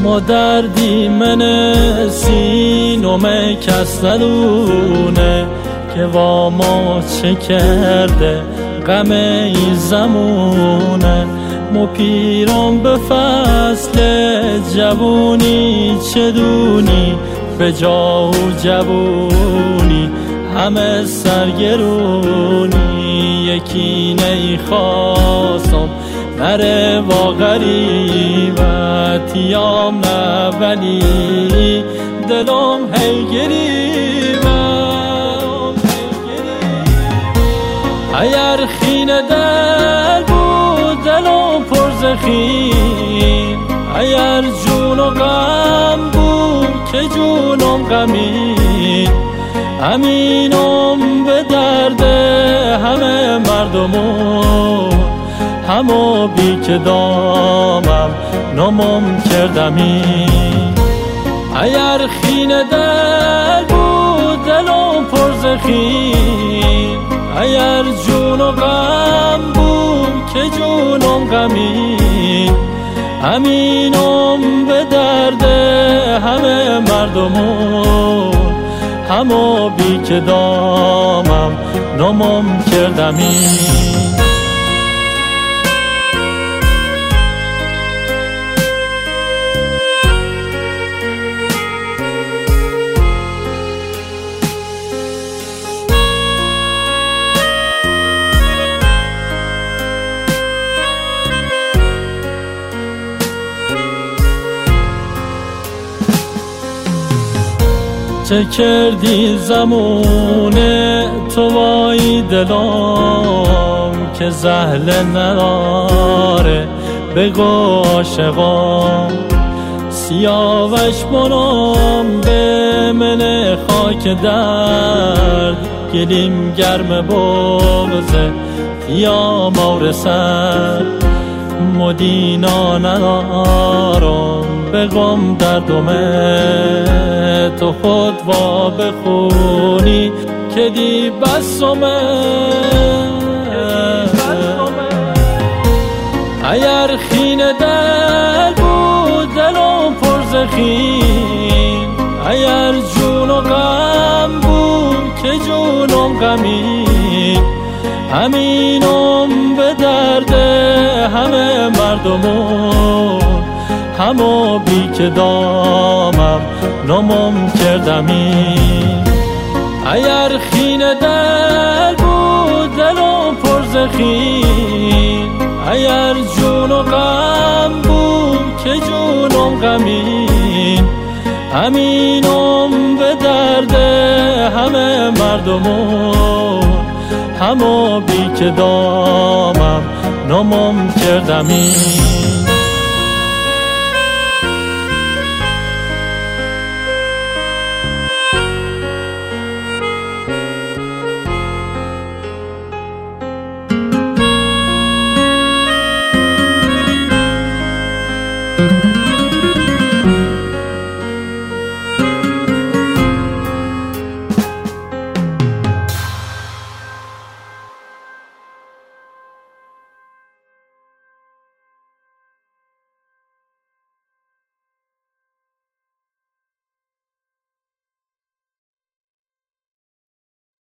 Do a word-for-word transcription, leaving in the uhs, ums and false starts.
ما دردی من سینومه کس ندونه که با ما چه کرده غم این زمونه. ما پیران به فصل جوونی چه دونی به جا و جوونی همه سرگرونی. یکی نیخواستم نره با غریبت یام نه ولی دلم هی گریبت. اگر خین دل بود دلم پر زخیم، اگر جون و غم بود که جونم غمی. همینم به درد همه مردمو همو بی که دامم نامم کردمی. اگر خین دل بود دلم پر زخیم، اگر جون و غم بود که جونم غمی. همینم به درد همه مردمو همو بی که دامم نامم کردمی. چه کردی زمونه تو وای دلم که زهل نداره بگو عاشقام. سیاوش منم به من خاک درد گلیم گرم بغزه یا مورسد. مدینا ندارم بگم دردمه تو خود وا بخونی که دی بسمه. اگر خین دل بود دلم پر زخیم، اگر جون و غم بود که جونم غمی. همینم به درد همه مردمو همو بی که دامم نامم کردمی. اگر خین دل بود دلم پر زخیم، اگر جون و غم بود که جونم غمی. همینم به درد همه مردمو همو بی که دامم نامم کردمی.